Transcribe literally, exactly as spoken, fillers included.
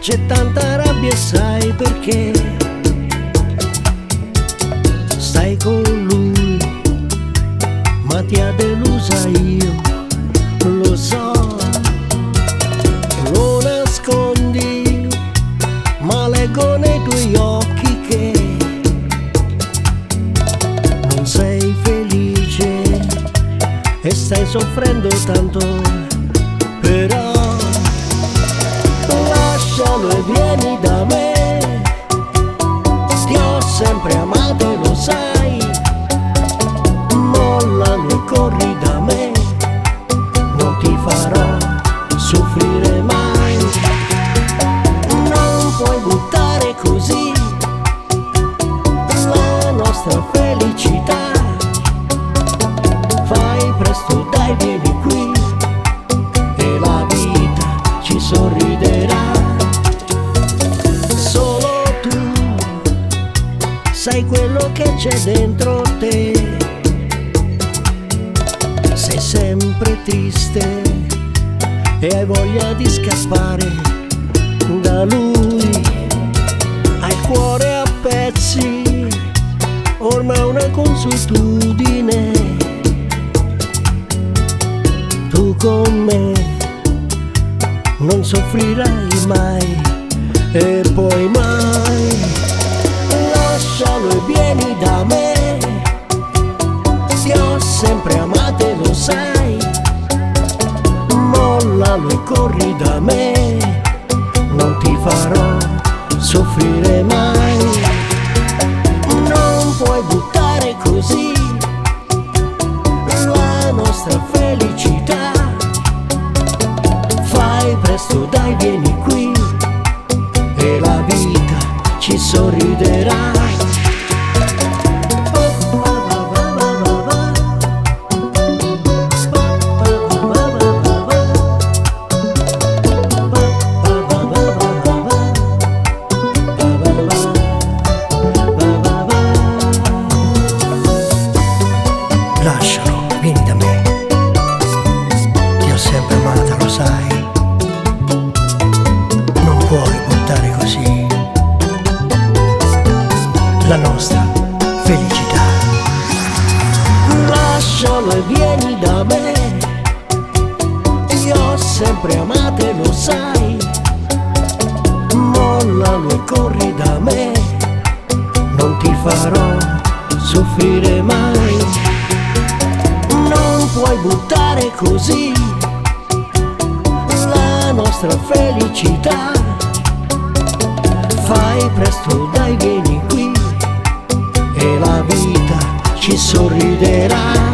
c'è tanta rabbia, sai perché? Stai con lui, ma ti ha delusa, io lo so. Lo nascondi, ma leggo nei tuoi occhi che non sei felice e stai soffrendo tanto. Però lascialo e vieni da me, ti ho sempre amato e lo sai. Mollalo e corri da me, non ti farò soffrire mai. Non puoi buttare così la nostra felicità. Fai presto, dai, vieni qui e la vita ci sorriderà. Solo tu sai quello che c'è dentro te. Sei sempre triste e hai voglia di scappare da lui. Hai il cuore a pezzi, ormai è una consuetudine. Tu con me non soffrirai mai e poi mai. Lascialo e vieni da me, ti ho sempre amato e lo sai. Mollalo e corri da me, non ti farò soffrire mai. Non puoi buttare così la nostra felicità. Fai presto, dai, vieni qui e la vita ci sorriderà. Lascialo, vieni da me, ti ho sempre amata, lo sai. Non puoi buttare così la nostra felicità. Lascialo e vieni da me, ti ho sempre amato e lo sai. Mollalo e corri da me, non ti farò soffrire mai. Non puoi buttare così la nostra felicità. Fai presto, dai, vieni qui e la vita ci sorriderà.